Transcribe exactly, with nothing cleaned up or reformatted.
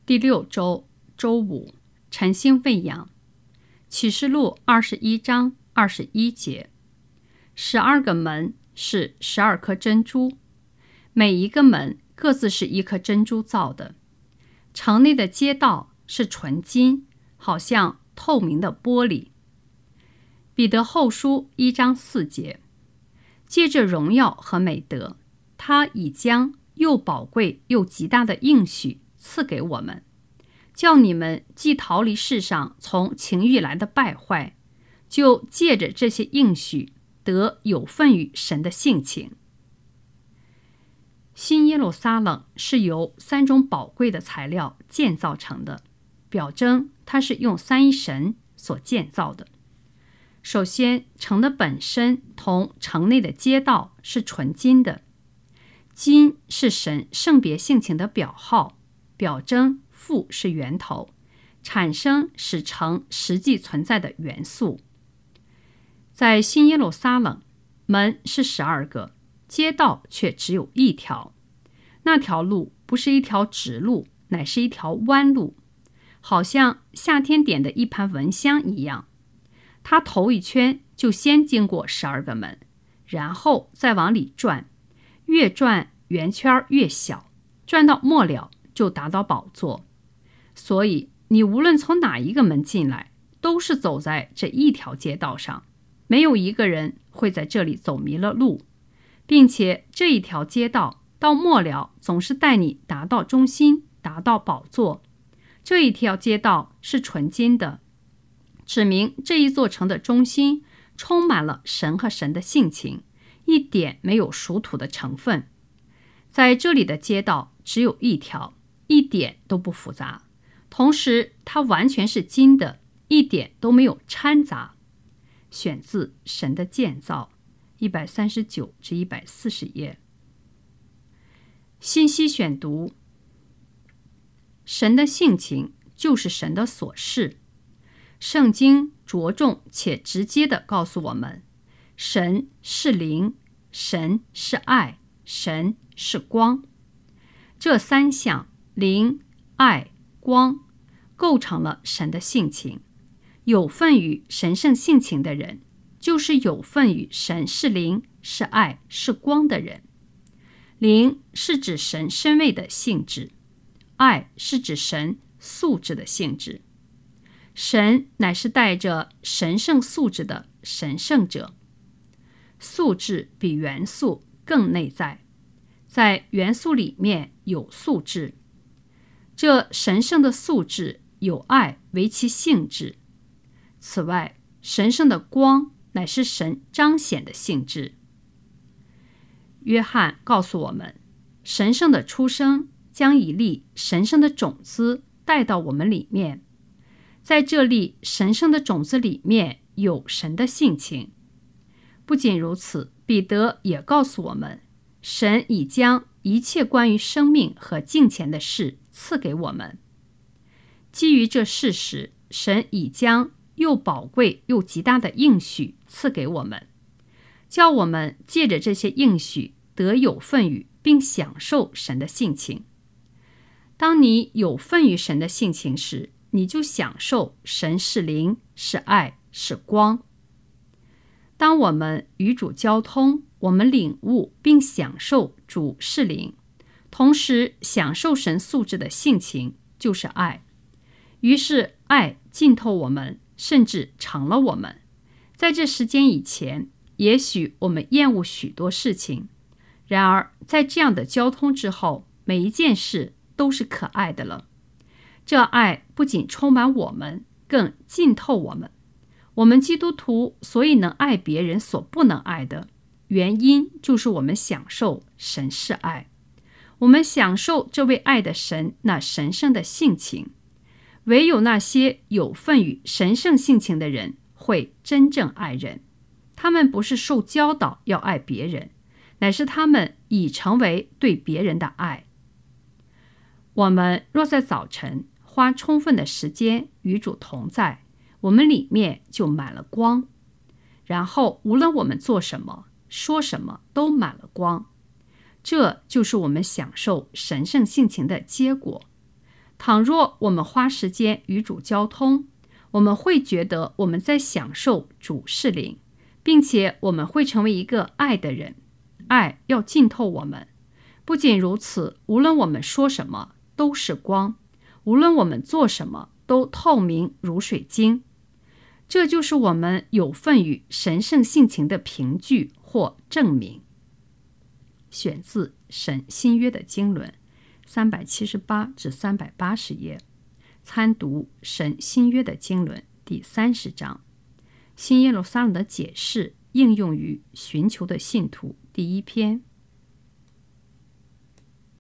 第六周周五，晨星喂养。启示录二十一章二十一节，十二个门是十二颗珍珠，每一个门各自是一颗珍珠造的。城内的街道是纯金，好像透明的玻璃。彼得后书一章四节，借着荣耀和美德，他已将又宝贵又极大的应许赐给我们，叫你们既逃离世上从情欲来的败坏，就借着这些应许得有份于神的性情。新耶路撒冷是由三种宝贵的材料建造成的，表征它是用三一神所建造的。首先，城的本身同城内的街道是纯金的，金是神圣别性情的表号，表征父是源头，产生使城实际存在的元素。在新耶路撒冷，门是十二个，街道却只有一条。那条路不是一条直路，乃是一条弯路，好像夏天点的一盘蚊香一样。它头一圈就先经过十二个门，然后再往里转，越转圆圈越小，转到末了就达到宝座。所以你无论从哪一个门进来，都是走在这一条街道上，没有一个人会在这里走迷了路，并且这一条街道到末了总是带你达到中心，达到宝座。这一条街道是纯金的，指明这一座城的中心充满了神和神的性情，一点没有属土的成分。在这里的街道只有一条，一点都不复杂，同时它完全是金的，一点都没有掺杂。选自《神的建造》一百三十九至一百四十页。信息选读：神的性情就是神的所示。圣经着重且直接地告诉我们，神是灵，神是爱，神是光。这三项灵、爱、光构成了神的性情。有份于神圣性情的人，就是有份于神是灵、是爱、是光的人。灵是指神身位的性质，爱是指神素质的性质。神乃是带着神圣素质的神圣者。素质比元素更内在，在元素里面有素质。这神圣的素质有爱为其性质。此外，神圣的光乃是神彰显的性质。约翰告诉我们，神圣的出生将一粒神圣的种子带到我们里面。在这粒神圣的种子里面有神的性情。不仅如此，彼得也告诉我们，神已将一切关于生命和敬虔的事赐给我们。基于这事实，神已将又宝贵又极大的应许赐给我们，叫我们借着这些应许得有份于并享受神的性情。当你有份于神的性情时，你就享受神是灵，是爱，是光。当我们与主交通，我们领悟并享受主是灵，同时享受神素质的性情，就是爱。于是爱浸透我们，甚至成了我们。在这时间以前，也许我们厌恶许多事情，然而在这样的交通之后，每一件事都是可爱的了。这爱不仅充满我们，更浸透我们。我们基督徒所以能爱别人所不能爱的，原因就是我们享受神是爱，我们享受这位爱的神那神圣的性情。唯有那些有份于神圣性情的人会真正爱人。他们不是受教导要爱别人，乃是他们已成为对别人的爱。我们若在早晨花充分的时间与主同在，我们里面就满了光。然后无论我们做什么、说什么，都满了光。这就是我们享受神圣性情的结果。 倘若我们花时间与主交通，我们会觉得我们在享受主是灵，并且我们会成为一个爱的人。爱要浸透我们。不仅如此，无论我们说什么都是光，无论我们做什么都透明如水晶。这就是我们有份于神圣性情的凭据或证明。选自神新约的经纶三百七十八至三百八十页，参读神新约的经纶第三十章，新耶路撒冷的解释应用于寻求的信徒第一篇。